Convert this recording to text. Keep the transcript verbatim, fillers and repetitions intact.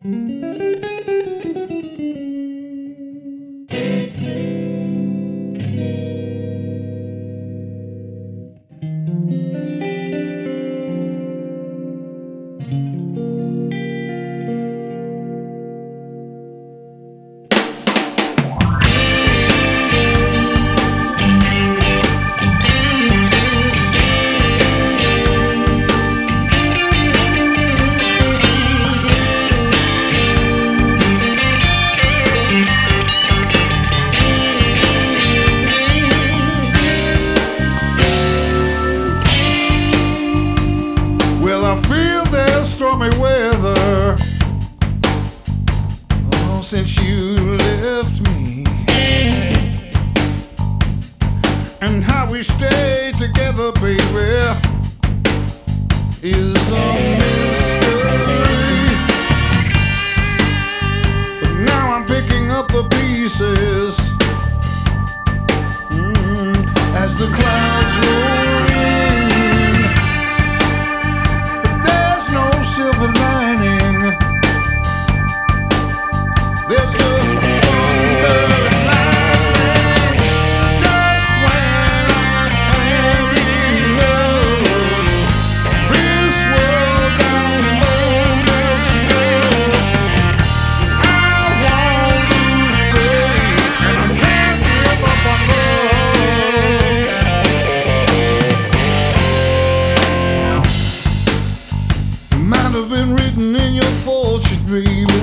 Stormy weather, oh, since you left me, and how we stay together, baby, is a mystery. But now I'm picking up the pieces mm, as the clouds roll in. Silver lining, there's just thunder and lightning. Just when I am in love, this world got old as snow. I want to stay, and I can't give up on love. Might have been written in your fortune, baby.